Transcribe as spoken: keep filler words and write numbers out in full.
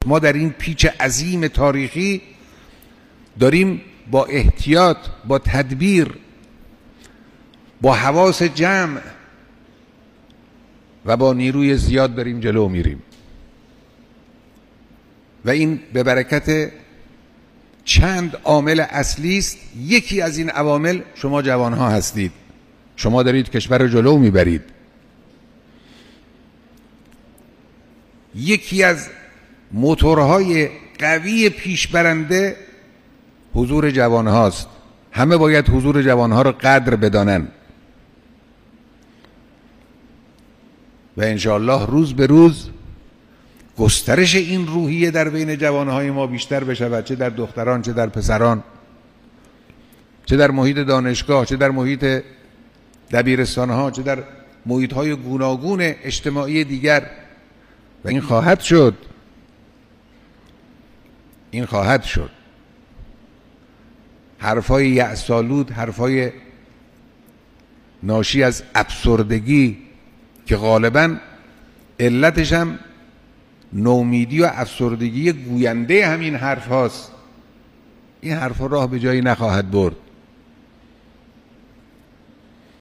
ما در این پیچ عظیم تاریخی داریم با احتیاط، با تدبیر، با حواس جمع و با نیروی زیاد داریم جلو میریم و این به برکت چند عامل اصلی است. یکی از این عوامل شما جوانها هستید، شما دارید کشور رو جلو میبرید. یکی از موتورهای قوی پیشبرنده حضور جوانهاست. همه باید حضور جوانها رو قدر بدانن و انشاءالله روز به روز گسترش این روحیه در بین جوانهای ما بیشتر بشود، چه در دختران چه در پسران، چه در محیط دانشگاه چه در محیط دبیرستانها چه در محیطهای گوناگون اجتماعی دیگر. و این خواهد شد، این خواهد شد. حرفای یأس‌آلود، حرفای ناشی از افسردگی که غالباً علتش هم نومیدی و افسردگی گوینده همین حرف هاست، این حرف راه به جایی نخواهد برد.